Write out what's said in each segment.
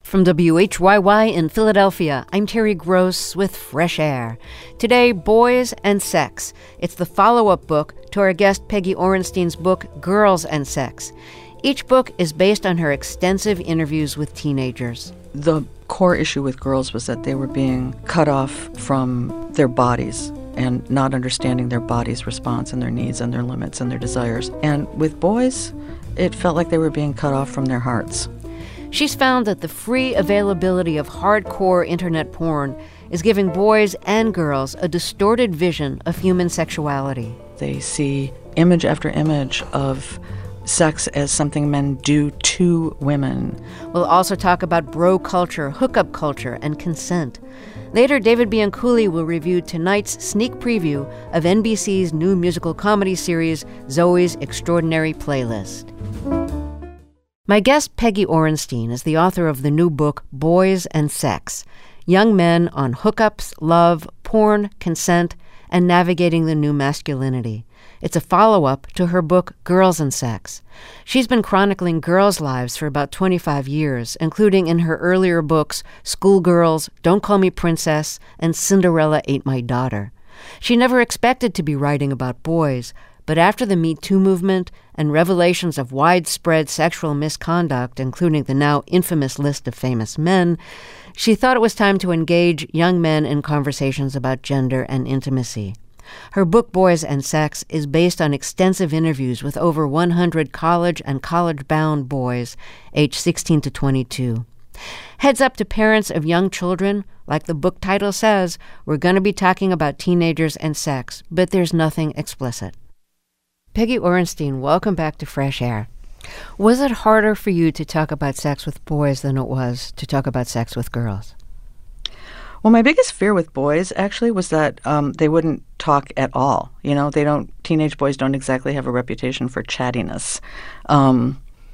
From WHYY in Philadelphia, I'm Terry Gross with Fresh Air. Today, Boys and Sex. It's the follow-up book to our guest Peggy Orenstein's book, Girls and Sex. Each book is based on her extensive interviews with teenagers. The core issue with girls was that they were being cut off from their bodies and not understanding their body's response and their needs and their limits and their desires. And with boys, it felt like they were being cut off from their hearts. She's found that the free availability of hardcore internet porn is giving boys and girls a distorted vision of human sexuality. They see image after image of sex as something men do to women. We'll also talk about bro culture, hookup culture, and consent. Later, David Bianculli will review tonight's sneak preview of NBC's new musical comedy series, Zoe's Extraordinary Playlist. My guest, Peggy Orenstein, is the author of the new book, Boys and Sex, Young Men on Hookups, Love, Porn, Consent, and Navigating the New Masculinity. It's a follow-up to her book, Girls and Sex. She's been chronicling girls' lives for about 25 years, including in her earlier books, Schoolgirls, Don't Call Me Princess, and Cinderella Ate My Daughter. She never expected to be writing about boys, but after the Me Too movement and revelations of widespread sexual misconduct, including the now infamous list of famous men, she thought it was time to engage young men in conversations about gender and intimacy. Her book, Boys and Sex, is based on extensive interviews with over 100 college and college-bound boys aged 16 to 22. Heads up to parents of young children, like the book title says, we're going to be talking about teenagers and sex, but there's nothing explicit. Peggy Orenstein, welcome back to Fresh Air. Was it harder for you to talk about sex with boys than it was to talk about sex with girls? Well, my biggest fear with boys actually was that they wouldn't talk at all. You know, teenage boys don't exactly have a reputation for chattiness. And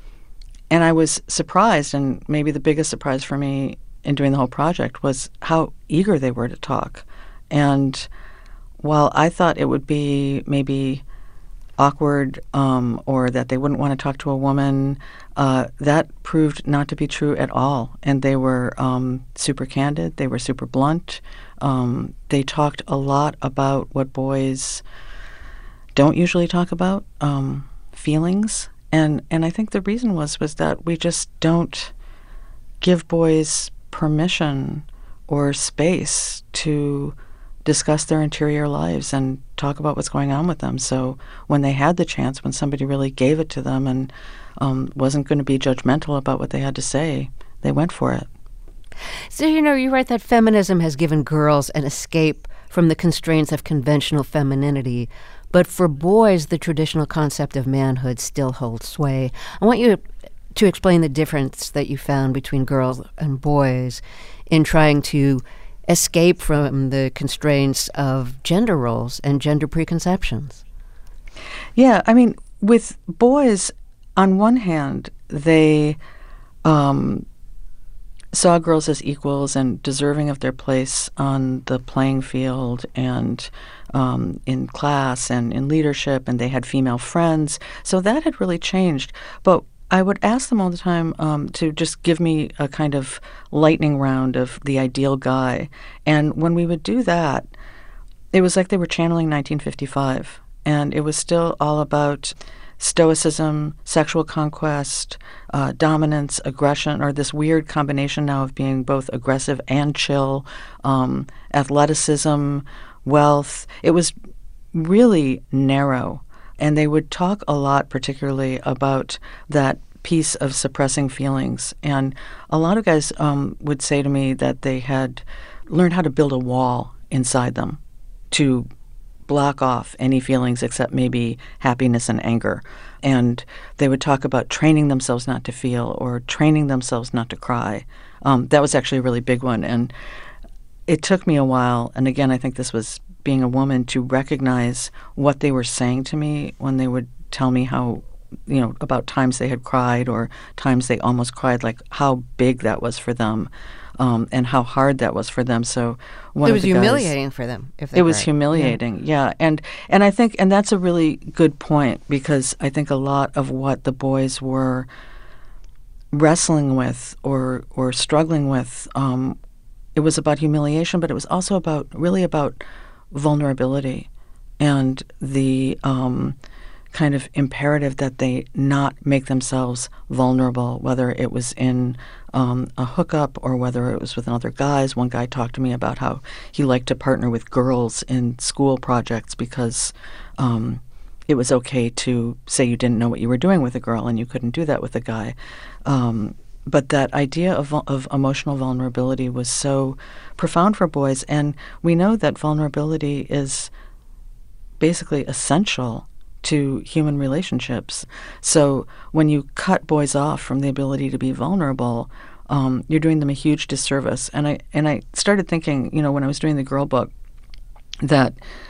I was surprised, and maybe the biggest surprise for me in doing the whole project was how eager they were to talk. And while I thought it would be maybe awkward or that they wouldn't want to talk to a woman, that proved not to be true at all. And they were super candid. They were super blunt. They talked a lot about what boys don't usually talk about, feelings. And I think the reason was that we just don't give boys permission or space to discuss their interior lives and talk about what's going on with them. So when they had the chance, when somebody really gave it to them and wasn't going to be judgmental about what they had to say, they went for it. So, you write that feminism has given girls an escape from the constraints of conventional femininity, but for boys, the traditional concept of manhood still holds sway. I want you to explain the difference that you found between girls and boys in trying to escape from the constraints of gender roles and gender preconceptions. Yeah, I mean, with boys, on one hand, they saw girls as equals and deserving of their place on the playing field and in class and in leadership, and they had female friends. So that had really changed. But I would ask them all the time to just give me a kind of lightning round of the ideal guy. And when we would do that, it was like they were channeling 1955. And it was still all about stoicism, sexual conquest, dominance, aggression, or this weird combination now of being both aggressive and chill, athleticism, wealth. It was really narrow. And they would talk a lot, particularly about that piece of suppressing feelings. And a lot of guys would say to me that they had learned how to build a wall inside them to block off any feelings except maybe happiness and anger. And they would talk about training themselves not to feel or training themselves not to cry. That was actually a really big one. And it took me a while, and again, I think this was being a woman, to recognize what they were saying to me when they would tell me how, about times they had cried or times they almost cried, like how big that was for them. And how hard that was for them. So it was humiliating for them. If they it was humiliating, yeah. And I think, and that's a really good point, because I think a lot of what the boys were wrestling with or struggling with. It was about humiliation, but it was also really about vulnerability and the kind of imperative that they not make themselves vulnerable, whether it was in a hookup or whether it was with other guys. One guy talked to me about how he liked to partner with girls in school projects because it was okay to say you didn't know what you were doing with a girl and you couldn't do that with a guy. But that idea of emotional vulnerability was so profound for boys, and we know that vulnerability is basically essential to human relationships. So when you cut boys off from the ability to be vulnerable, you're doing them a huge disservice. And I started thinking, when I was doing the girl book, that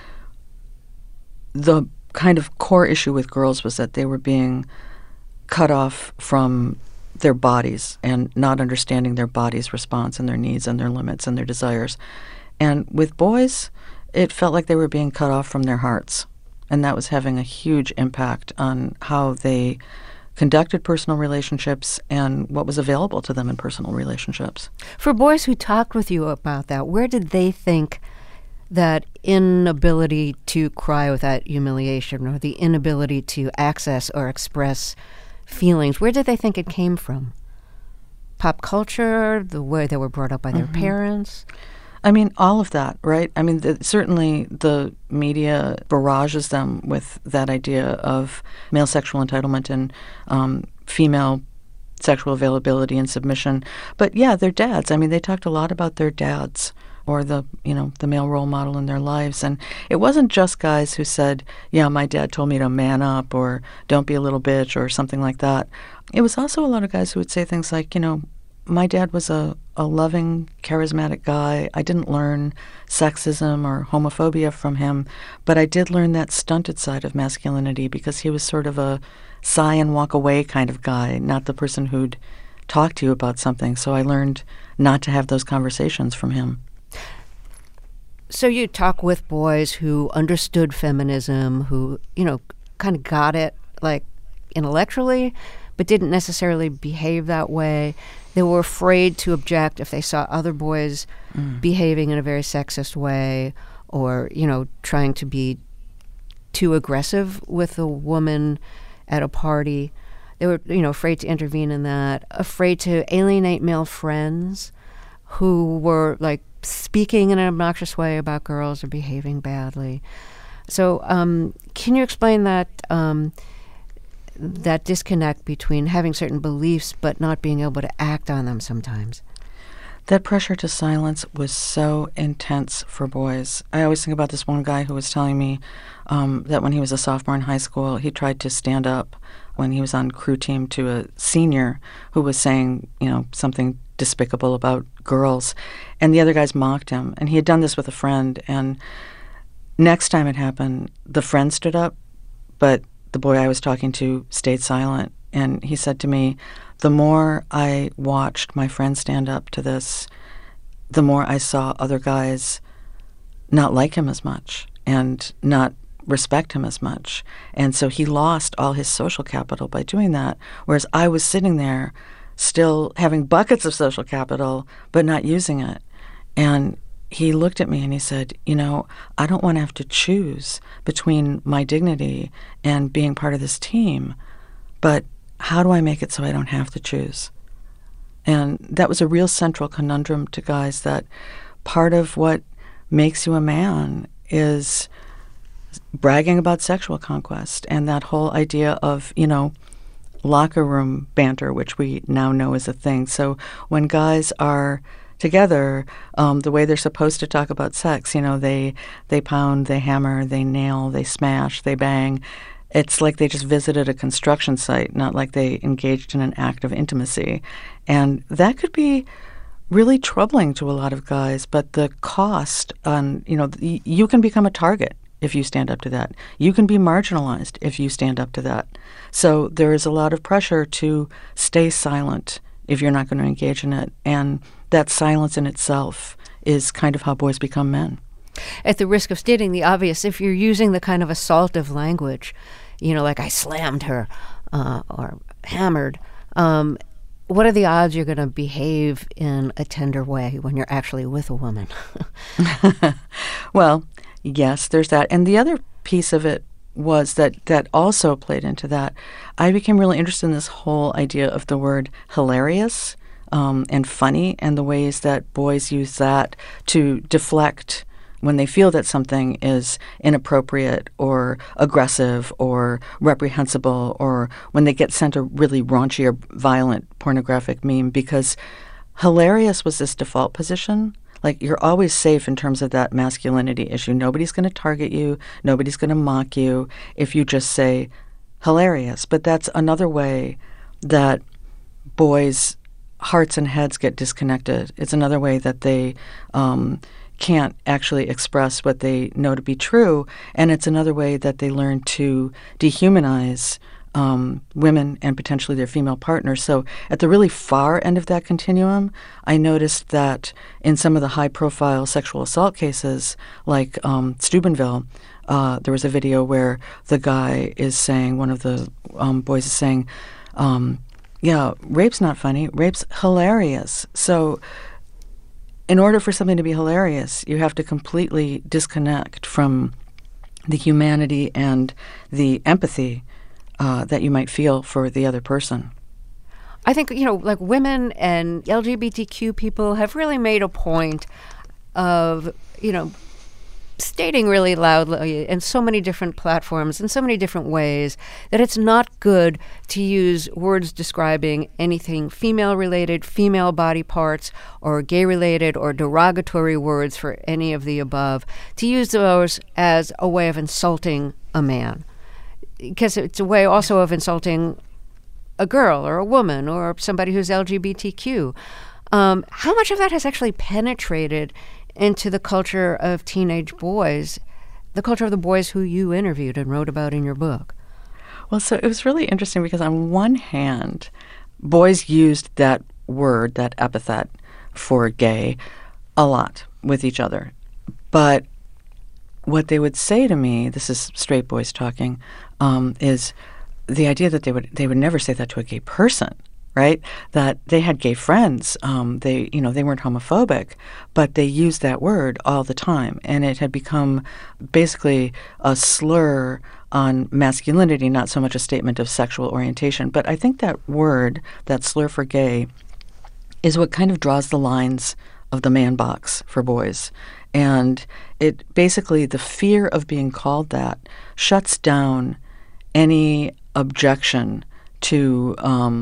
the kind of core issue with girls was that they were being cut off from their bodies and not understanding their body's response and their needs and their limits and their desires. And with boys, it felt like they were being cut off from their hearts. And that was having a huge impact on how they conducted personal relationships and what was available to them in personal relationships. For boys who talked with you about that, where did they think that inability to cry without humiliation or the inability to access or express feelings, where did they think it came from? Pop culture, the way they were brought up by their parents? I mean, all of that, right? I mean, certainly the media barrages them with that idea of male sexual entitlement and female sexual availability and submission. But yeah, their dads. I mean, they talked a lot about their dads or the male role model in their lives. And it wasn't just guys who said, yeah, my dad told me to man up or don't be a little bitch or something like that. It was also a lot of guys who would say things like, my dad was a loving, charismatic guy. I didn't learn sexism or homophobia from him, but I did learn that stunted side of masculinity because he was sort of a sigh and walk away kind of guy, not the person who'd talk to you about something. So I learned not to have those conversations from him. So you talk with boys who understood feminism, who, kind of got it, like, intellectually, but didn't necessarily behave that way. They were afraid to object if they saw other boys behaving in a very sexist way or, trying to be too aggressive with a woman at a party. They were, afraid to intervene in that, afraid to alienate male friends who were, like, speaking in an obnoxious way about girls or behaving badly. So can you explain that that disconnect between having certain beliefs but not being able to act on them sometimes? That pressure to silence was so intense for boys. I always think about this one guy who was telling me that when he was a sophomore in high school, he tried to stand up when he was on crew team to a senior who was saying, something despicable about girls, and the other guys mocked him. And he had done this with a friend, and next time it happened, the friend stood up, but the boy I was talking to stayed silent. And he said to me, the more I watched my friend stand up to this, the more I saw other guys not like him as much and not respect him as much. And so he lost all his social capital by doing that, whereas I was sitting there still having buckets of social capital, but not using it. And he looked at me and he said, I don't want to have to choose between my dignity and being part of this team, but how do I make it so I don't have to choose? And that was a real central conundrum to guys, that part of what makes you a man is bragging about sexual conquest and that whole idea of, locker room banter, which we now know is a thing. So when guys are together, the way they're supposed to talk about sex, they pound, they hammer, they nail, they smash, they bang. It's like they just visited a construction site, not like they engaged in an act of intimacy. And that could be really troubling to a lot of guys, but the cost on, you can become a target if you stand up to that. You can be marginalized if you stand up to that. So there is a lot of pressure to stay silent if you're not going to engage in it. And that silence in itself is kind of how boys become men. At the risk of stating the obvious, if you're using the kind of assaultive language, like I slammed her or hammered, what are the odds you're going to behave in a tender way when you're actually with a woman? Well, yes, there's that. And the other piece of it was that also played into that. I became really interested in this whole idea of the word hilarious and funny, and the ways that boys use that to deflect when they feel that something is inappropriate or aggressive or reprehensible, or when they get sent a really raunchy or violent pornographic meme, because hilarious was this default position. Like, you're always safe in terms of that masculinity issue. Nobody's going to target you. Nobody's going to mock you if you just say hilarious. But that's another way that boys' hearts and heads get disconnected. It's another way that they can't actually express what they know to be true. And it's another way that they learn to dehumanize women and potentially their female partners. So at the really far end of that continuum, I noticed that in some of the high-profile sexual assault cases, like Steubenville, there was a video where the guy is saying, one of the boys is saying, yeah, rape's not funny, rape's hilarious. So in order for something to be hilarious, you have to completely disconnect from the humanity and the empathy that you might feel for the other person. I think, like women and LGBTQ people have really made a point of, stating really loudly in so many different platforms, in so many different ways, that it's not good to use words describing anything female-related, female body parts, or gay-related, or derogatory words for any of the above, to use those as a way of insulting a man. Because it's a way also of insulting a girl or a woman or somebody who's LGBTQ. How much of that has actually penetrated into the culture of teenage boys, the culture of the boys who you interviewed and wrote about in your book? Well, so it was really interesting because on one hand, boys used that word, that epithet for gay, a lot with each other. But what they would say to me, this is straight boys talking, is the idea that they would never say that to a gay person, right? That they had gay friends. They weren't homophobic, but they used that word all the time, and it had become basically a slur on masculinity, not so much a statement of sexual orientation. But I think that word, that slur for gay, is what kind of draws the lines of the man box for boys. And it basically, the fear of being called that shuts down any objection to,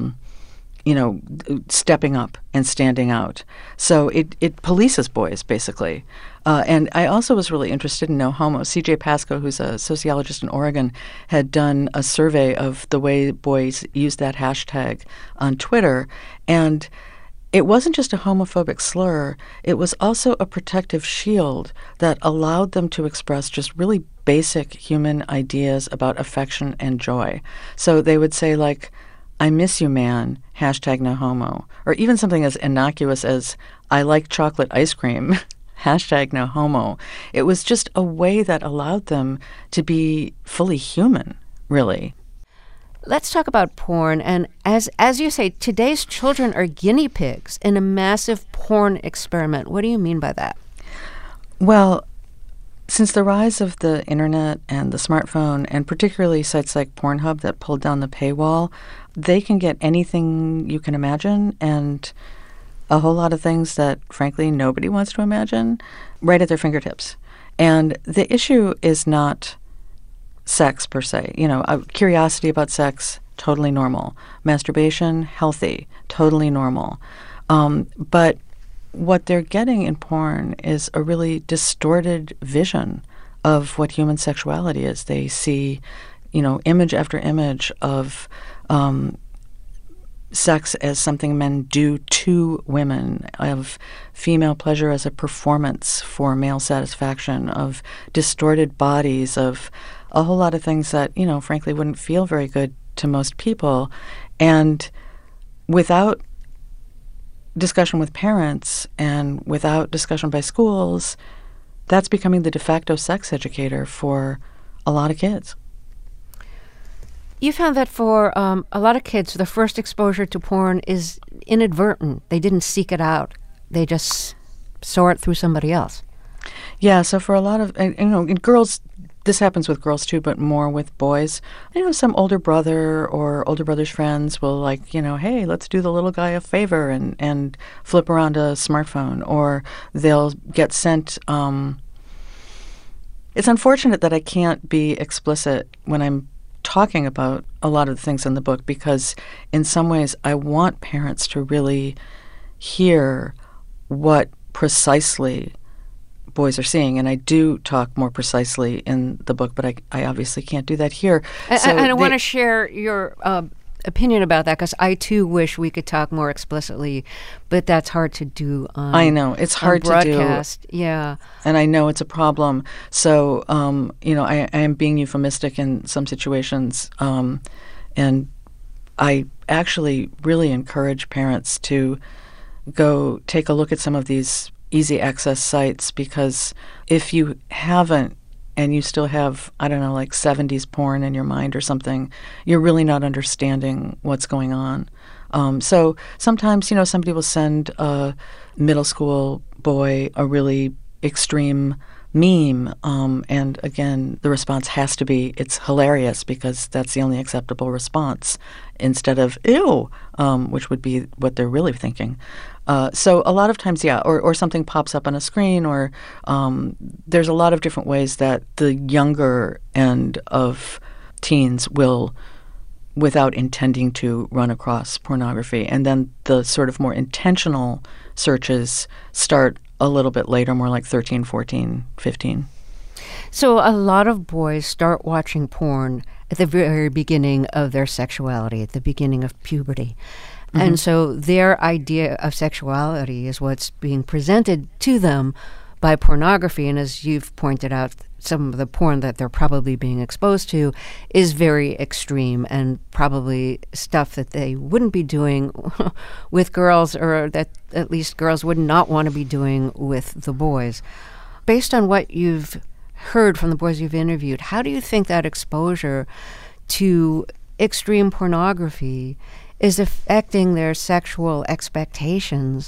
stepping up and standing out. So it polices boys, basically. And I also was really interested in No Homo. C.J. Pascoe, who's a sociologist in Oregon, had done a survey of the way boys use that hashtag on Twitter. And it wasn't just a homophobic slur. It was also a protective shield that allowed them to express just really basic human ideas about affection and joy. So they would say, like, I miss you, man, hashtag no homo. Or even something as innocuous as, I like chocolate ice cream, hashtag no homo. It was just a way that allowed them to be fully human, really. Let's talk about porn. And as you say, today's children are guinea pigs in a massive porn experiment. What do you mean by that? Well, since the rise of the internet and the smartphone, and particularly sites like Pornhub that pulled down the paywall, they can get anything you can imagine and a whole lot of things that, frankly, nobody wants to imagine right at their fingertips. And the issue is not sex per se. Curiosity about sex, totally normal. Masturbation, healthy, totally normal. But what they're getting in porn is a really distorted vision of what human sexuality is. They see, image after image of sex as something men do to women, of female pleasure as a performance for male satisfaction, of distorted bodies, of a whole lot of things that, frankly, wouldn't feel very good to most people. And without discussion with parents and without discussion by schools, that's becoming the de facto sex educator for a lot of kids. You found that for a lot of kids, the first exposure to porn is inadvertent. They didn't seek it out. They just saw it through somebody else. Yeah, so for a lot of, in girls, this happens with girls too, but more with boys. Some older brother or older brother's friends will hey, let's do the little guy a favor and flip around a smartphone. Or they'll get sent, it's unfortunate that I can't be explicit when I'm talking about a lot of the things in the book, because in some ways I want parents to really hear what precisely boys are seeing, and I do talk more precisely in the book, but I obviously can't do that here. I want to share your opinion about that, because I too wish we could talk more explicitly, but that's hard to do on I know, it's hard broadcast. To do. Yeah. And I know it's a problem. So, I am being euphemistic in some situations, and I actually really encourage parents to go take a look at some of these easy access sites, because if you haven't and you still have, 70s porn in your mind or something, you're really not understanding what's going on. So sometimes, somebody will send a middle school boy a really extreme meme, and again, the response has to be, it's hilarious, because that's the only acceptable response, instead of, ew, which would be what they're really thinking. So a lot of times, yeah, or something pops up on a screen, or there's a lot of different ways that the younger end of teens will, without intending to, run across pornography. And then the sort of more intentional searches start a little bit later, more like 13, 14, 15. So a lot of boys start watching porn at the very beginning of their sexuality, at the beginning of puberty. Mm-hmm. And so their idea of sexuality is what's being presented to them by pornography. And as you've pointed out, some of the porn that they're probably being exposed to is very extreme, and probably stuff that they wouldn't be doing with girls, or that at least girls would not want to be doing with the boys. Based on what you've heard from the boys you've interviewed, how do you think that exposure to extreme pornography is affecting their sexual expectations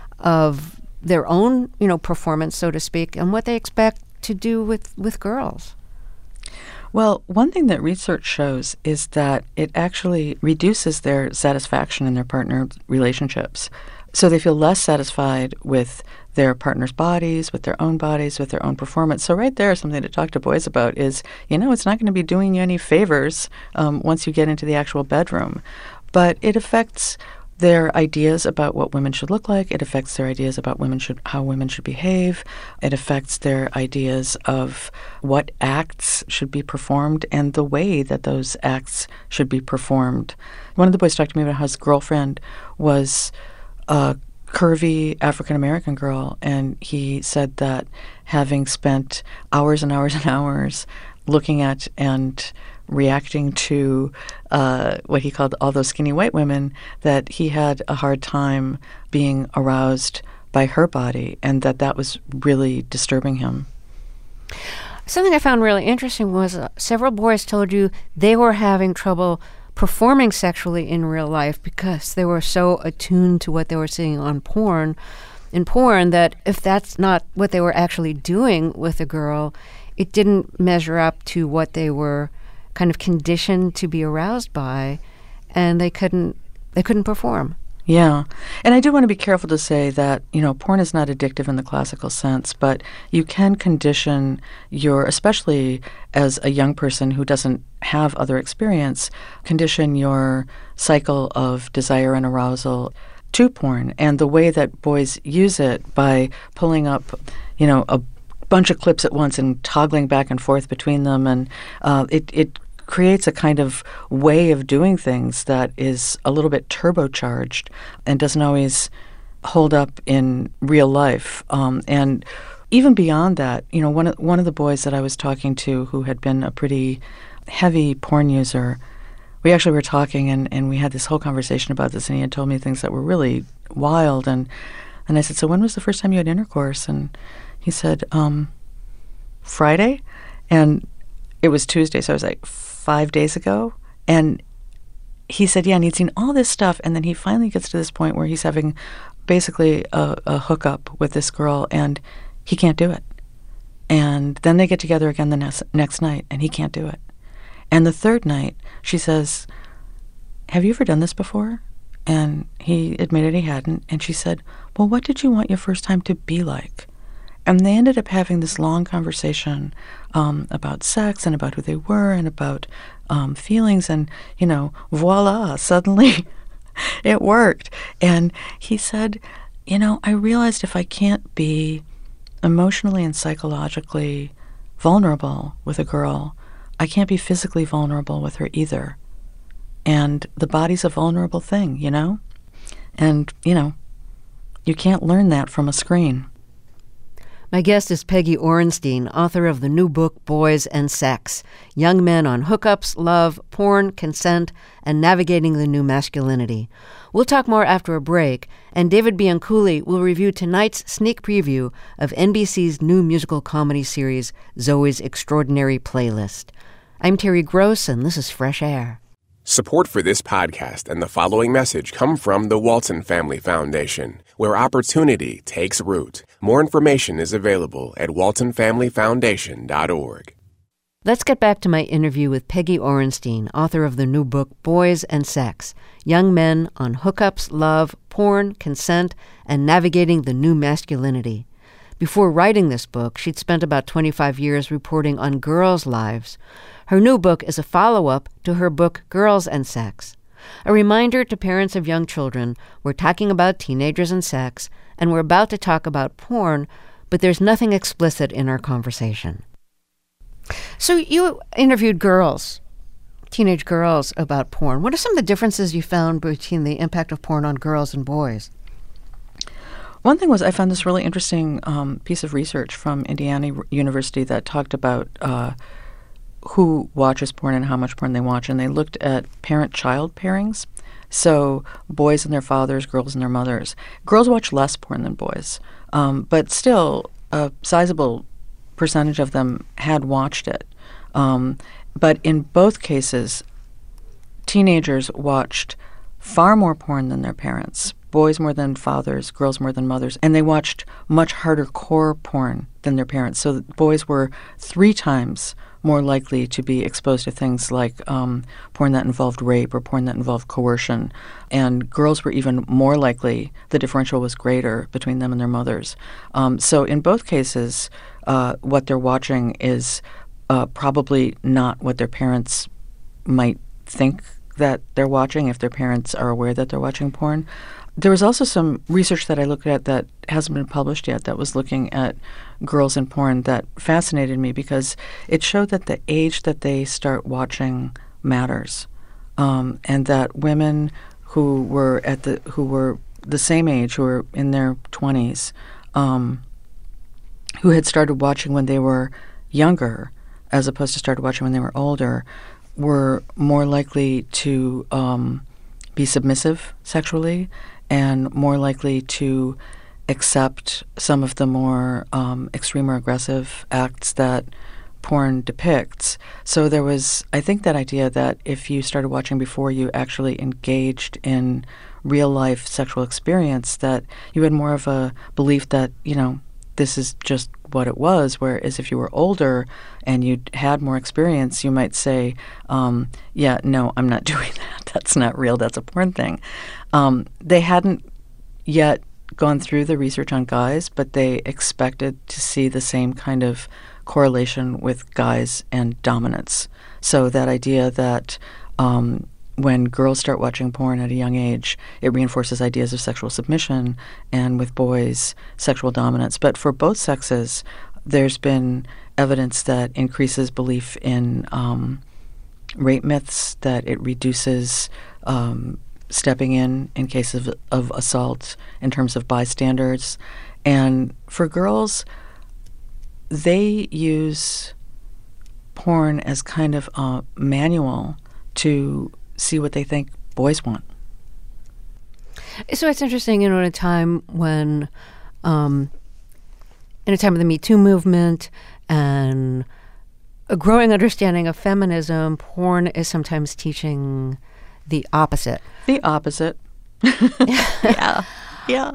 of their own, performance, so to speak, and what they expect to do with girls? Well, one thing that research shows is that it actually reduces their satisfaction in their partner relationships. So they feel less satisfied with their partner's bodies, with their own performance. So right there, something to talk to boys about is, it's not going to be doing you any favors once you get into the actual bedroom. But it affects their ideas about what women should look like. It affects their ideas about how women should behave. It affects their ideas of what acts should be performed and the way that those acts should be performed. One of the boys talked to me about how his girlfriend was a curvy African-American girl, and he said that having spent hours and hours and hours looking at and reacting to what he called all those skinny white women, that he had a hard time being aroused by her body, and that was really disturbing him. Something I found really interesting was several boys told you they were having trouble performing sexually in real life because they were so attuned to what they were seeing on porn, that if that's not what they were actually doing with a girl, it didn't measure up to what they were kind of conditioned to be aroused by, and they couldn't perform. Yeah. And I do want to be careful to say that, porn is not addictive in the classical sense, but you can condition especially as a young person who doesn't have other experience, condition your cycle of desire and arousal to porn. And the way that boys use it by pulling up, a bunch of clips at once and toggling back and forth between them, and it creates a kind of way of doing things that is a little bit turbocharged and doesn't always hold up in real life. And even beyond that, one of the boys that I was talking to who had been a pretty heavy porn user, we actually were talking and we had this whole conversation about this, and he had told me things that were really wild. And I said, so when was the first time you had intercourse? And he said, Friday. And it was Tuesday, so I was like, 5 days ago? And he said, yeah, and he'd seen all this stuff, and then he finally gets to this point where he's having basically a hookup with this girl, and he can't do it. And then they get together again the next night, and he can't do it. And the third night, she says, have you ever done this before? And he admitted he hadn't. And she said, well, what did you want your first time to be like? And they ended up having this long conversation about sex and about who they were and about feelings. And, voila, suddenly it worked. And he said, I realized if I can't be emotionally and psychologically vulnerable with a girl, I can't be physically vulnerable with her either. And the body's a vulnerable thing, And, you can't learn that from a screen. My guest is Peggy Orenstein, author of the new book, Boys and Sex: Young Men on Hookups, Love, Porn, Consent, and Navigating the New Masculinity. We'll talk more after a break, and David Bianculli will review tonight's sneak preview of NBC's new musical comedy series, Zoey's Extraordinary Playlist. I'm Terry Gross, and this is Fresh Air. Support for this podcast and the following message come from the Walton Family Foundation, where opportunity takes root. More information is available at waltonfamilyfoundation.org. Let's get back to my interview with Peggy Orenstein, author of the new book, Boys and Sex: Young Men on Hookups, Love, Porn, Consent, and Navigating the New Masculinity. Before writing this book, she'd spent about 25 years reporting on girls' lives. Her new book is a follow-up to her book, Girls and Sex. A reminder to parents of young children, we're talking about teenagers and sex, and we're about to talk about porn, but there's nothing explicit in our conversation. So you interviewed teenage girls, about porn. What are some of the differences you found between the impact of porn on girls and boys? One thing was I found this really interesting piece of research from Indiana University that talked about who watches porn and how much porn they watch, and they looked at parent-child pairings. So boys and their fathers, girls and their mothers. Girls watch less porn than boys, but still a sizable percentage of them had watched it. But in both cases, teenagers watched far more porn than their parents. Boys more than fathers, girls more than mothers, and they watched much harder core porn than their parents. So boys were 3 times more likely to be exposed to things like porn that involved rape or porn that involved coercion. And girls were even more likely, the differential was greater between them and their mothers. So in both cases, what they're watching is probably not what their parents might think that they're watching if their parents are aware that they're watching porn. There was also some research that I looked at that hasn't been published yet that was looking at girls in porn that fascinated me because it showed that the age that they start watching matters, and that women who were the same age, who were in their 20s, who had started watching when they were younger, as opposed to started watching when they were older, were more likely to be submissive sexually and more likely to accept some of the more extreme or aggressive acts that porn depicts. So there was, I think, that idea that if you started watching before you actually engaged in real-life sexual experience, that you had more of a belief that, this is just what it was, whereas if you were older and you'd had more experience, you might say, yeah, no, I'm not doing that. That's not real. That's a porn thing. They hadn't yet gone through the research on guys, but they expected to see the same kind of correlation with guys and dominance. So that idea that when girls start watching porn at a young age, it reinforces ideas of sexual submission, and with boys, sexual dominance. But for both sexes, there's been evidence that increases belief in rape myths, that it reduces stepping in cases of assault in terms of bystanders. And for girls, they use porn as kind of a manual to see what they think boys want. So it's interesting, in a time when, in a time of the Me Too movement and a growing understanding of feminism, porn is sometimes teaching the opposite. The opposite. Yeah. Yeah.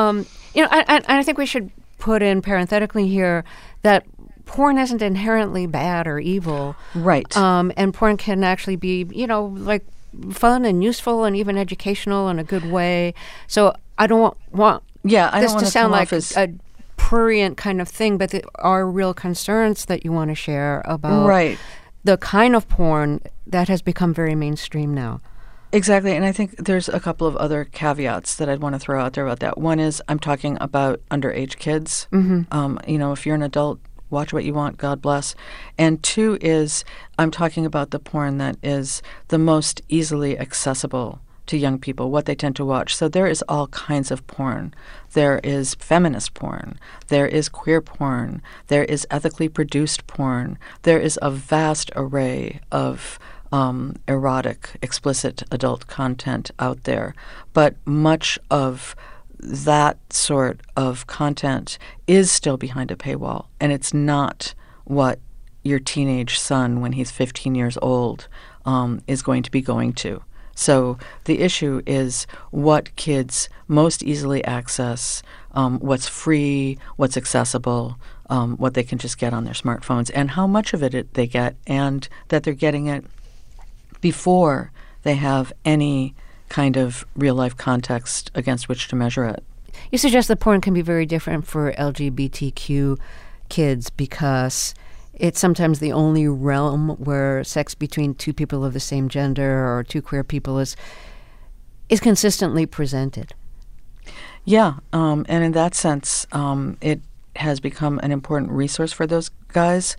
I think we should put in parenthetically here that porn isn't inherently bad or evil. Right. And porn can actually be, like fun and useful and even educational in a good way. So I don't want this to sound like a prurient kind of thing, but there are real concerns that you want to share about the kind of porn that has become very mainstream now. Exactly, and I think there's a couple of other caveats that I'd want to throw out there about that. One is I'm talking about underage kids. If you're an adult, watch what you want, God bless. And two is I'm talking about the porn that is the most easily accessible to young people, what they tend to watch. So there is all kinds of porn. There is feminist porn. There is queer porn. There is ethically produced porn. There is a vast array of erotic, explicit adult content out there. But much of that sort of content is still behind a paywall, and it's not what your teenage son, when he's 15 years old, is going to be going to. So the issue is what kids most easily access, what's free, what's accessible, what they can just get on their smartphones, and how much of it they get, and that they're getting it before they have any kind of real-life context against which to measure it. You suggest that porn can be very different for LGBTQ kids because it's sometimes the only realm where sex between two people of the same gender or two queer people is consistently presented. Yeah, and in that sense, it has become an important resource for those guys.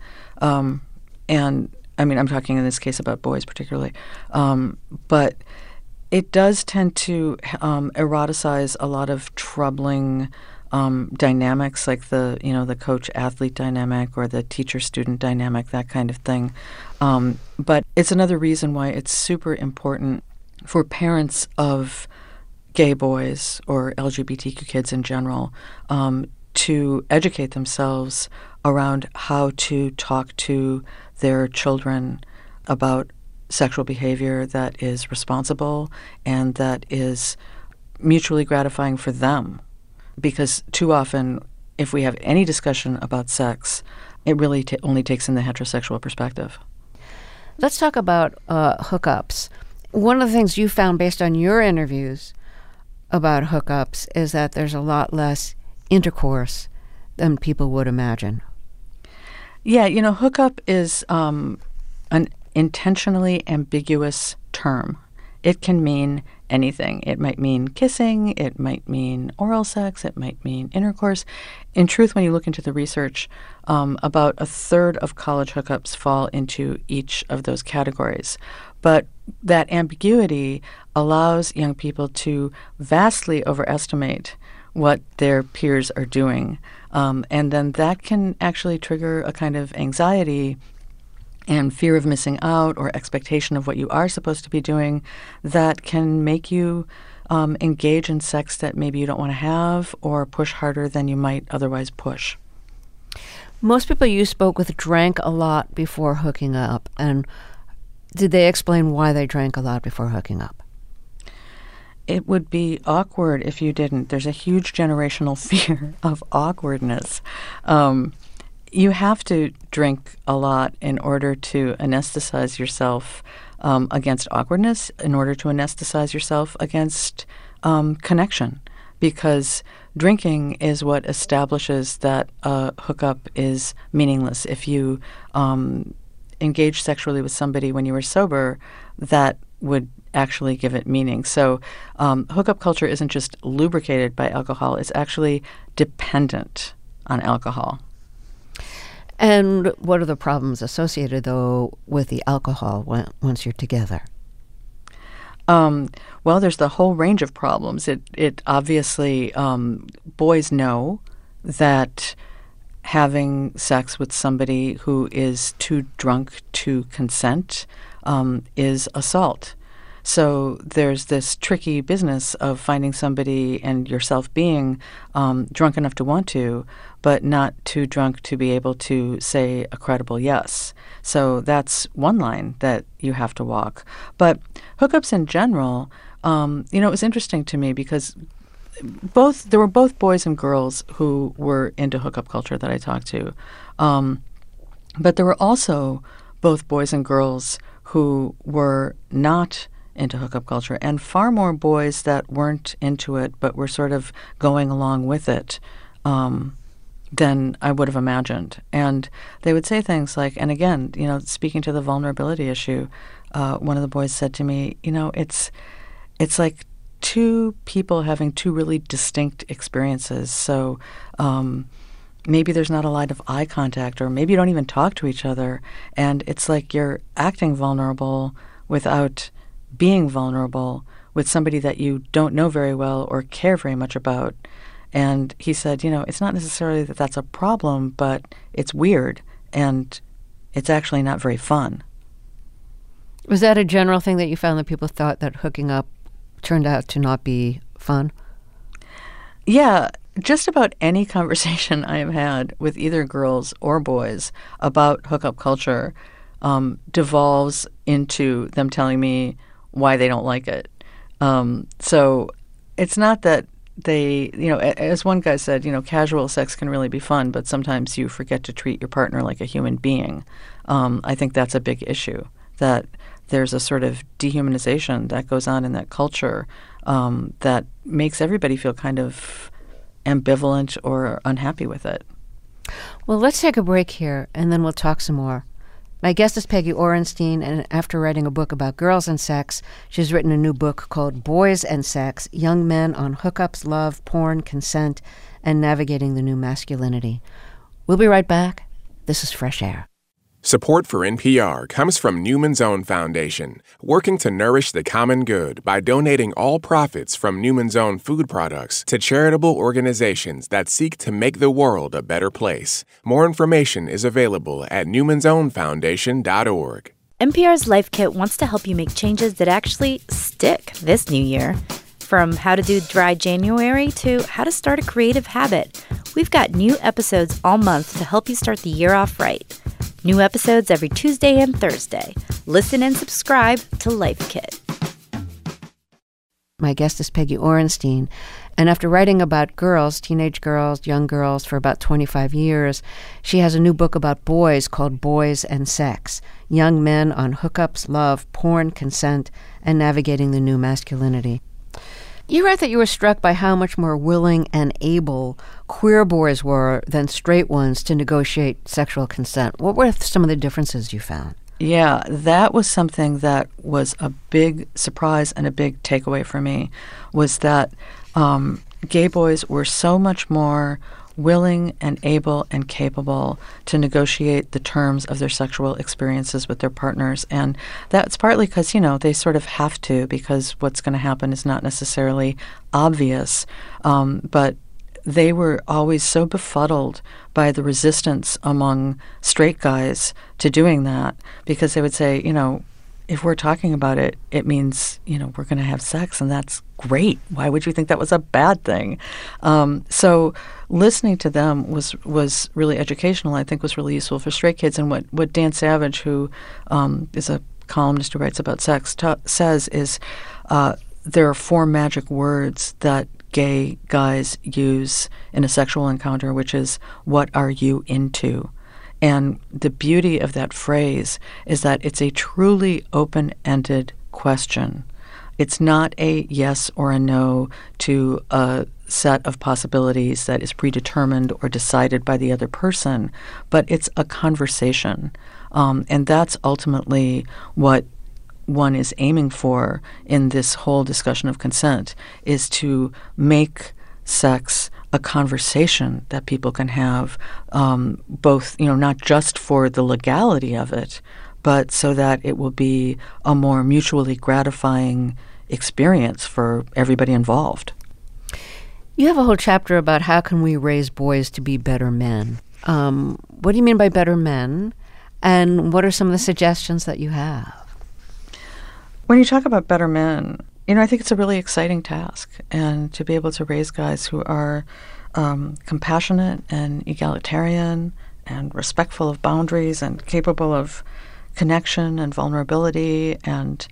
And I mean, I'm talking in this case about boys particularly. But it does tend to eroticize a lot of troubling dynamics, like the coach-athlete dynamic or the teacher-student dynamic, that kind of thing. But it's another reason why it's super important for parents of gay boys or LGBTQ kids in general to educate themselves around how to talk to their children about sexual behavior that is responsible and that is mutually gratifying for them. Because too often, if we have any discussion about sex, it really only takes in the heterosexual perspective. Let's talk about hookups. One of the things you found based on your interviews about hookups is that there's a lot less intercourse than people would imagine. Yeah, hookup is an intentionally ambiguous term. It can mean anything. It might mean kissing, it might mean oral sex, it might mean intercourse. In truth, when you look into the research, about a third of college hookups fall into each of those categories. But that ambiguity allows young people to vastly overestimate what their peers are doing. And then that can actually trigger a kind of anxiety and fear of missing out or expectation of what you are supposed to be doing that can make you engage in sex that maybe you don't want to have or push harder than you might otherwise push. Most people you spoke with drank a lot before hooking up. And did they explain why they drank a lot before hooking up? It would be awkward if you didn't. There's a huge generational fear of awkwardness. You have to drink a lot in order to anesthetize yourself against awkwardness, in order to anesthetize yourself against connection, because drinking is what establishes that a hookup is meaningless. If you engage sexually with somebody when you were sober, that would actually give it meaning. So hookup culture isn't just lubricated by alcohol, it's actually dependent on alcohol. And what are the problems associated, though, with the alcohol once you're together? Well, there's the whole range of problems. It obviously, boys know that having sex with somebody who is too drunk to consent is assault. So there's this tricky business of finding somebody and yourself being drunk enough to want to, but not too drunk to be able to say a credible yes. So that's one line that you have to walk. But hookups in general, it was interesting to me because there were both boys and girls who were into hookup culture that I talked to. But there were also both boys and girls who were not into hookup culture, and far more boys that weren't into it but were sort of going along with it than I would have imagined. And they would say things like, and again, speaking to the vulnerability issue, one of the boys said to me, it's like two people having two really distinct experiences. So maybe there's not a lot of eye contact, or maybe you don't even talk to each other. And it's like you're acting vulnerable without being vulnerable with somebody that you don't know very well or care very much about. And he said, it's not necessarily that that's a problem, but it's weird, and it's actually not very fun. Was that a general thing that you found, that people thought that hooking up turned out to not be fun? Yeah. Just about any conversation I have had with either girls or boys about hookup culture devolves into them telling me why they don't like it. So it's not that they, as one guy said, casual sex can really be fun, but sometimes you forget to treat your partner like a human being. I think that's a big issue, that there's a sort of dehumanization that goes on in that culture that makes everybody feel kind of ambivalent or unhappy with it. Well, let's take a break here, and then we'll talk some more. My guest is Peggy Orenstein, and after writing a book about girls and sex, she's written a new book called Boys and Sex, Young Men on Hookups, Love, Porn, Consent, and Navigating the New Masculinity. We'll be right back. This is Fresh Air. Support for NPR comes from Newman's Own Foundation, working to nourish the common good by donating all profits from Newman's Own food products to charitable organizations that seek to make the world a better place. More information is available at newmansownfoundation.org. NPR's Life Kit wants to help you make changes that actually stick this new year. From how to do dry January to how to start a creative habit, we've got new episodes all month to help you start the year off right. New episodes every Tuesday and Thursday. Listen and subscribe to Life Kit. My guest is Peggy Orenstein, and after writing about girls, teenage girls, young girls for about 25 years, she has a new book about boys called Boys and Sex, Young Men on Hookups, Love, Porn, Consent, and Navigating the New Masculinity. You write that you were struck by how much more willing and able queer boys were than straight ones to negotiate sexual consent. What were some of the differences you found? Yeah, that was something that was a big surprise and a big takeaway for me, was that gay boys were so much more willing and able and capable to negotiate the terms of their sexual experiences with their partners. And that's partly because, they sort of have to, because what's going to happen is not necessarily obvious. But they were always so befuddled by the resistance among straight guys to doing that, because they would say, if we're talking about it, it means, we're going to have sex, and that's great. Why would you think that was a bad thing? So listening to them was really educational. I think was really useful for straight kids. And what Dan Savage, who is a columnist who writes about sex, says is there are 4 magic words that gay guys use in a sexual encounter, which is, what are you into? And the beauty of that phrase is that it's a truly open-ended question. It's not a yes or a no to a set of possibilities that is predetermined or decided by the other person, but it's a conversation. And that's ultimately what one is aiming for in this whole discussion of consent, is to make sex a conversation that people can have, both, not just for the legality of it, but so that it will be a more mutually gratifying experience for everybody involved. You have a whole chapter about how can we raise boys to be better men. What do you mean by better men? And what are some of the suggestions that you have? When you talk about better men, I think it's a really exciting task, and to be able to raise guys who are compassionate and egalitarian and respectful of boundaries and capable of connection and vulnerability and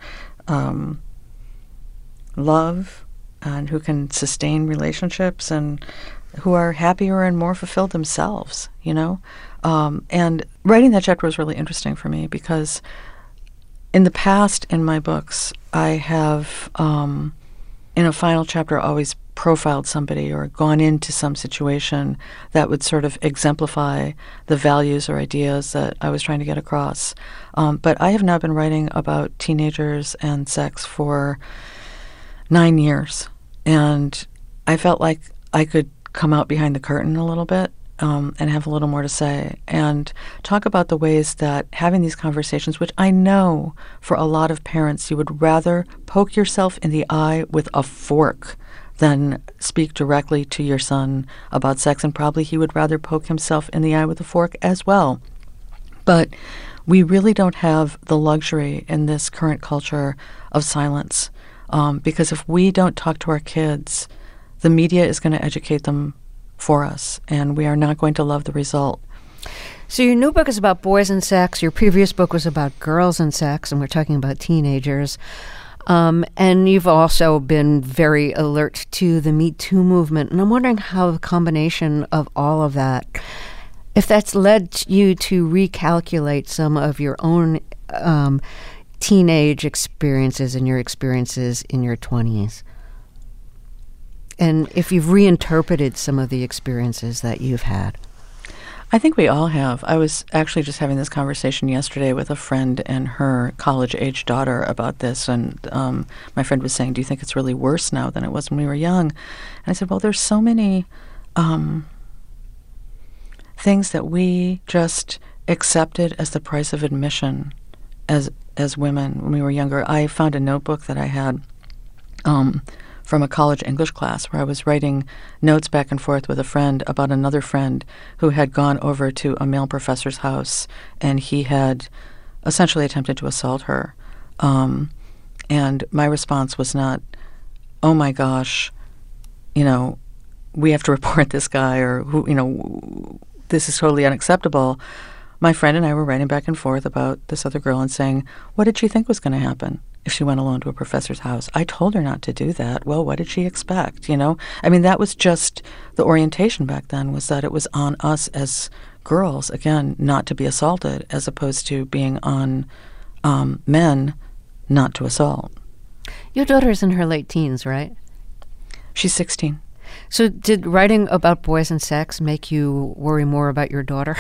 love, and who can sustain relationships and who are happier and more fulfilled themselves, And writing that chapter was really interesting for me because in the past, in my books, I have, in a final chapter, always profiled somebody or gone into some situation that would sort of exemplify the values or ideas that I was trying to get across. But I have now been writing about teenagers and sex for 9 years, and I felt like I could come out behind the curtain a little bit and have a little more to say and talk about the ways that having these conversations, which I know for a lot of parents, you would rather poke yourself in the eye with a fork than speak directly to your son about sex, and probably he would rather poke himself in the eye with a fork as well. But we really don't have the luxury in this current culture of silence, because if we don't talk to our kids, the media is going to educate them for us, and we are not going to love the result. So your new book is about boys and sex. Your previous book was about girls and sex, and we're talking about teenagers. And you've also been very alert to the Me Too movement. And I'm wondering how the combination of all of that, if that's led you to recalculate some of your own teenage experiences and your experiences in your 20s. And if you've reinterpreted some of the experiences that you've had. I think we all have. I was actually just having this conversation yesterday with a friend and her college-age daughter about this, and my friend was saying, do you think it's really worse now than it was when we were young? And I said, well, there's so many things that we just accepted as the price of admission as women when we were younger. I found a notebook that I had from a college English class where I was writing notes back and forth with a friend about another friend who had gone over to a male professor's house, and he had essentially attempted to assault her. And my response was not, oh my gosh, we have to report this guy, or this is totally unacceptable. My friend and I were writing back and forth about this other girl and saying, what did she think was going to happen if she went alone to a professor's house? I told her not to do that. Well, what did she expect, I mean, that was just the orientation back then, was that it was on us as girls, again, not to be assaulted, as opposed to being on men not to assault. Your daughter's in her late teens, right? She's 16. So did writing about boys and sex make you worry more about your daughter?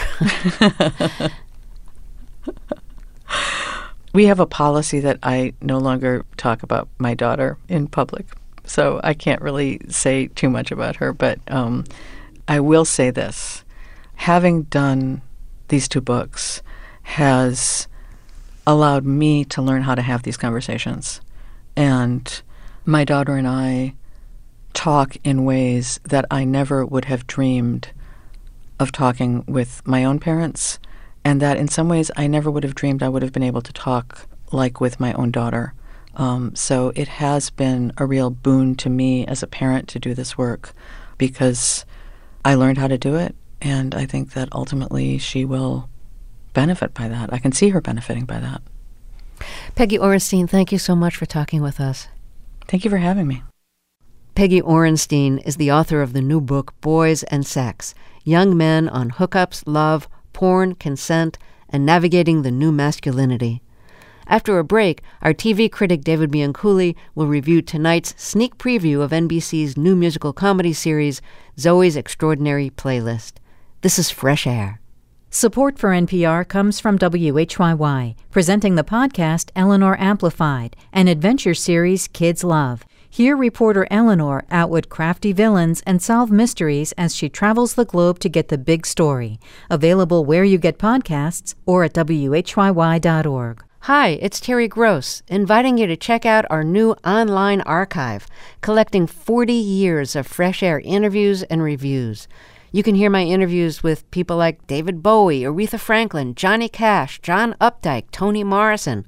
We have a policy that I no longer talk about my daughter in public, so I can't really say too much about her, but I will say this. Having done these 2 books has allowed me to learn how to have these conversations. And my daughter and I talk in ways that I never would have dreamed of talking with my own parents, and that in some ways I never would have dreamed I would have been able to talk like with my own daughter. So it has been a real boon to me as a parent to do this work, because I learned how to do it, and I think that ultimately she will benefit by that. I can see her benefiting by that. Peggy Orenstein, thank you so much for talking with us. Thank you for having me. Peggy Orenstein is the author of the new book, Boys and Sex, Young Men on Hookups, Love, Porn, Consent, and Navigating the New Masculinity. After a break, our TV critic David Bianculli will review tonight's sneak preview of NBC's new musical comedy series, Zoey's Extraordinary Playlist. This is Fresh Air. Support for NPR comes from WHYY, presenting the podcast Eleanor Amplified, an adventure series kids love. Hear reporter Eleanor outwit crafty villains and solve mysteries as she travels the globe to get the big story. Available where you get podcasts or at WHYY.org. Hi, it's Terry Gross, inviting you to check out our new online archive, collecting 40 years of Fresh Air interviews and reviews. You can hear my interviews with people like David Bowie, Aretha Franklin, Johnny Cash, John Updike, Toni Morrison.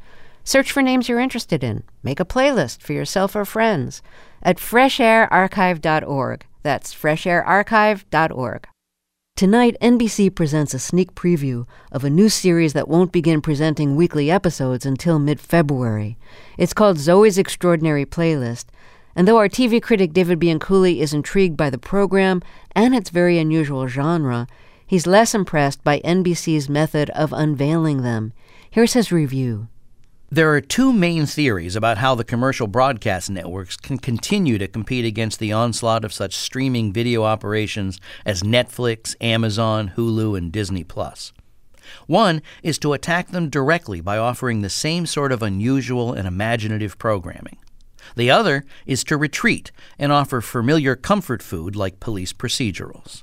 Search for names you're interested in. Make a playlist for yourself or friends at freshairarchive.org. That's freshairarchive.org. Tonight, NBC presents a sneak preview of a new series that won't begin presenting weekly episodes until mid-February. It's called Zoey's Extraordinary Playlist, and though our TV critic David Bianculli is intrigued by the program and its very unusual genre, he's less impressed by NBC's method of unveiling them. Here's his review. There are two main theories about how the commercial broadcast networks can continue to compete against the onslaught of such streaming video operations as Netflix, Amazon, Hulu, and Disney+. One is to attack them directly by offering the same sort of unusual and imaginative programming. The other is to retreat and offer familiar comfort food like police procedurals.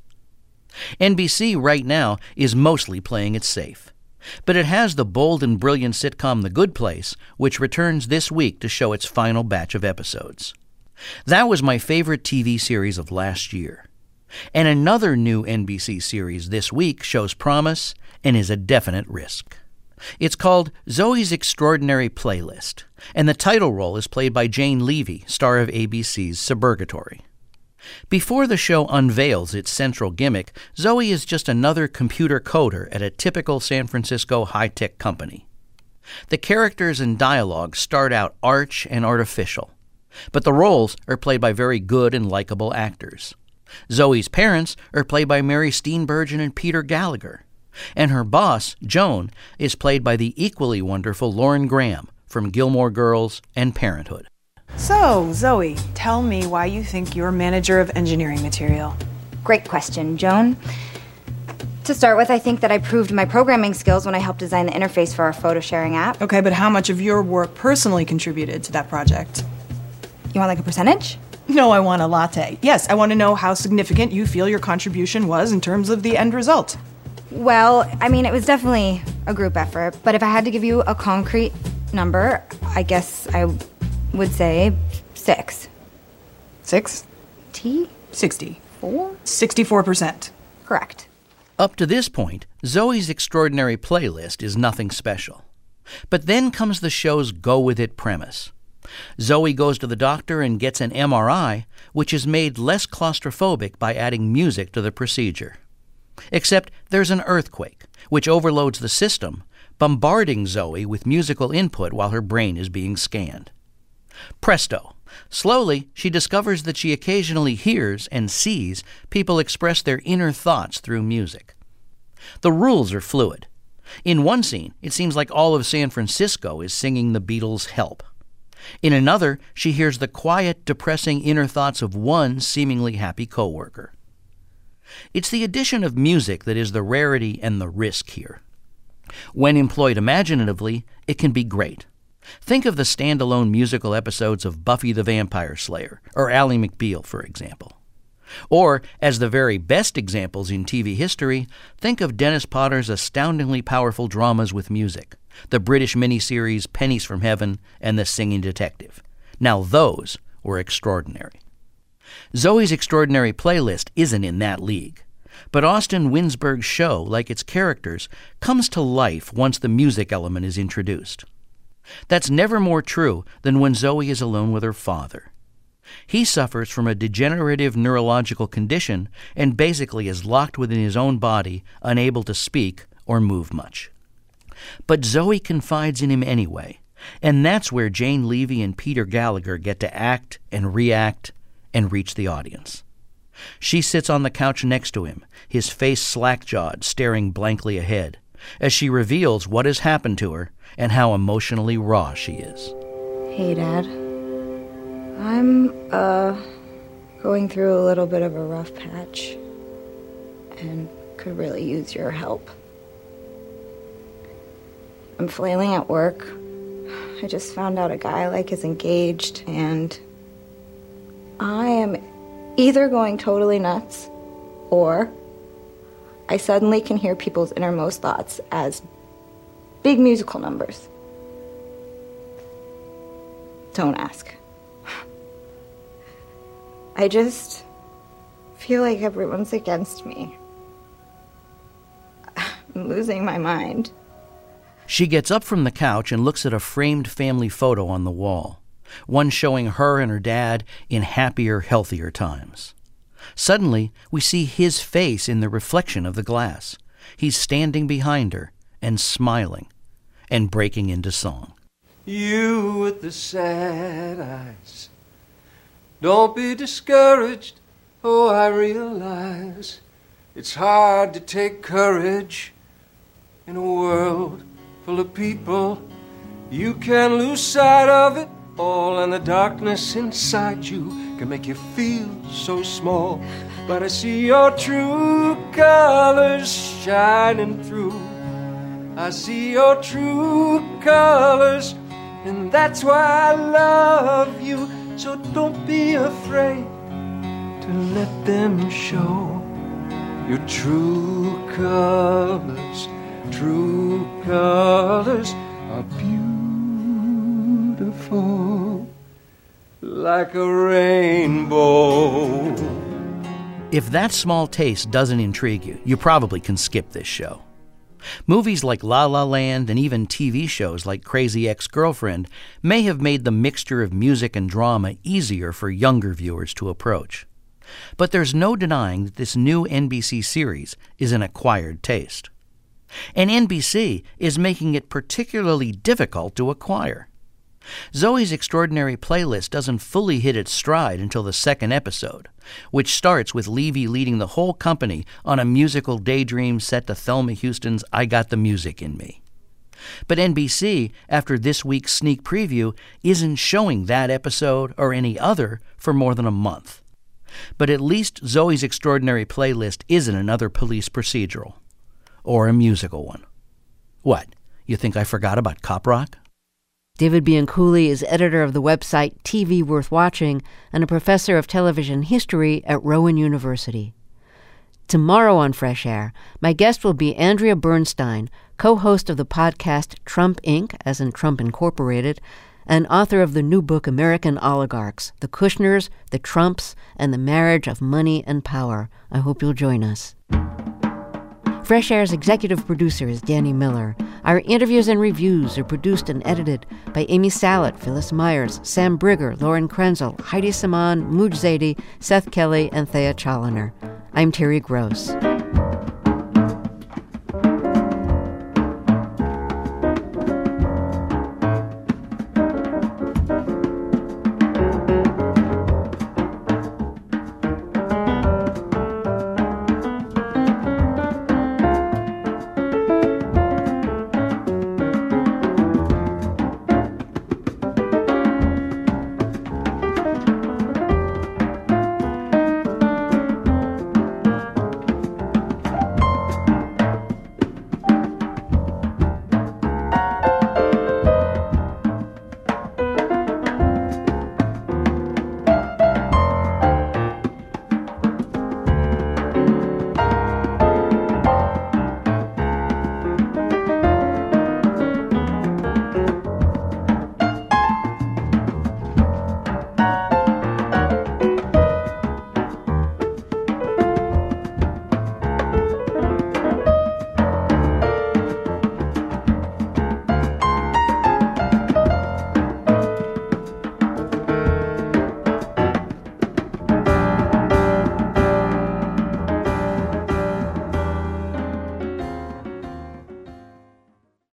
NBC right now is mostly playing it safe. But it has the bold and brilliant sitcom The Good Place, which returns this week to show its final batch of episodes. That was my favorite TV series of last year. And another new NBC series this week shows promise and is a definite risk. It's called Zoey's Extraordinary Playlist, and the title role is played by Jane Levy, star of ABC's Suburgatory. Before the show unveils its central gimmick, Zoey is just another computer coder at a typical San Francisco high-tech company. The characters and dialogue start out arch and artificial, but the roles are played by very good and likable actors. Zoey's parents are played by Mary Steenburgen and Peter Gallagher, and her boss, Joan, is played by the equally wonderful Lauren Graham from Gilmore Girls and Parenthood. So, Zoey, tell me why you think you're manager of engineering material. Great question, Joan. To start with, I think that I proved my programming skills when I helped design the interface for our photo sharing app. Okay, but how much of your work personally contributed to that project? You want like a percentage? No, I want a latte. Yes, I want to know how significant you feel your contribution was in terms of the end result. Well, I mean, it was definitely a group effort, but if I had to give you a concrete number, I guess I would say 6. 6? T? 64? 64%. Correct. Up to this point, Zoey's Extraordinary Playlist is nothing special. But then comes the show's go-with-it premise. Zoey goes to the doctor and gets an MRI, which is made less claustrophobic by adding music to the procedure. Except there's an earthquake, which overloads the system, bombarding Zoey with musical input while her brain is being scanned. Presto! Slowly, she discovers that she occasionally hears and sees people express their inner thoughts through music. The rules are fluid. In one scene, it seems like all of San Francisco is singing the Beatles' Help. In another, she hears the quiet, depressing inner thoughts of one seemingly happy coworker. It's the addition of music that is the rarity and the risk here. When employed imaginatively, it can be great. Think of the standalone musical episodes of Buffy the Vampire Slayer or Ally McBeal, for example. Or, as the very best examples in TV history, think of Dennis Potter's astoundingly powerful dramas with music, the British miniseries Pennies from Heaven and The Singing Detective. Now those were extraordinary. Zoey's Extraordinary Playlist isn't in that league. But Austin Winsberg's show, like its characters, comes to life once the music element is introduced. That's never more true than when Zoey is alone with her father. He suffers from a degenerative neurological condition and basically is locked within his own body, unable to speak or move much. But Zoey confides in him anyway, and that's where Jane Levy and Peter Gallagher get to act and react and reach the audience. She sits on the couch next to him, his face slack-jawed, staring blankly ahead, as she reveals what has happened to her and how emotionally raw she is. Hey, Dad. I'm, going through a little bit of a rough patch and could really use your help. I'm flailing at work. I just found out a guy I like is engaged, and I am either going totally nuts or I suddenly can hear people's innermost thoughts as big musical numbers. Don't ask. I just feel like everyone's against me. I'm losing my mind. She gets up from the couch and looks at a framed family photo on the wall, one showing her and her dad in happier, healthier times. Suddenly, we see his face in the reflection of the glass. He's standing behind her and smiling and breaking into song. You with the sad eyes, don't be discouraged. Oh, I realize it's hard to take courage in a world full of people. You can lose sight of it all, and the darkness inside you can make you feel so small. But I see your true colors shining through. I see your true colors, and that's why I love you. So don't be afraid to let them show your true colors. True colors are beautiful like a rainbow. If that small taste doesn't intrigue you, you probably can skip this show. Movies like La La Land and even TV shows like Crazy Ex-Girlfriend may have made the mixture of music and drama easier for younger viewers to approach. But there's no denying that this new NBC series is an acquired taste. And NBC is making it particularly difficult to acquire. Zoey's Extraordinary Playlist doesn't fully hit its stride until the second episode, which starts with Levy leading the whole company on a musical daydream set to Thelma Houston's I Got the Music in Me. But NBC, after this week's sneak preview, isn't showing that episode or any other for more than a month. But at least Zoey's Extraordinary Playlist isn't another police procedural. Or a musical one. What, you think I forgot about Cop Rock? David Bianculli is editor of the website TV Worth Watching and a professor of television history at Rowan University. Tomorrow on Fresh Air, my guest will be Andrea Bernstein, co-host of the podcast Trump Inc., as in Trump Incorporated, and author of the new book American Oligarchs, The Kushners, the Trumps, and the Marriage of Money and Power. I hope you'll join us. Fresh Air's executive producer is Danny Miller. Our interviews and reviews are produced and edited by Amy Salet, Phyllis Myers, Sam Brigger, Lauren Krenzel, Heidi Saman, Mooj Zaidi, Seth Kelly, and Thea Chaloner. I'm Terry Gross.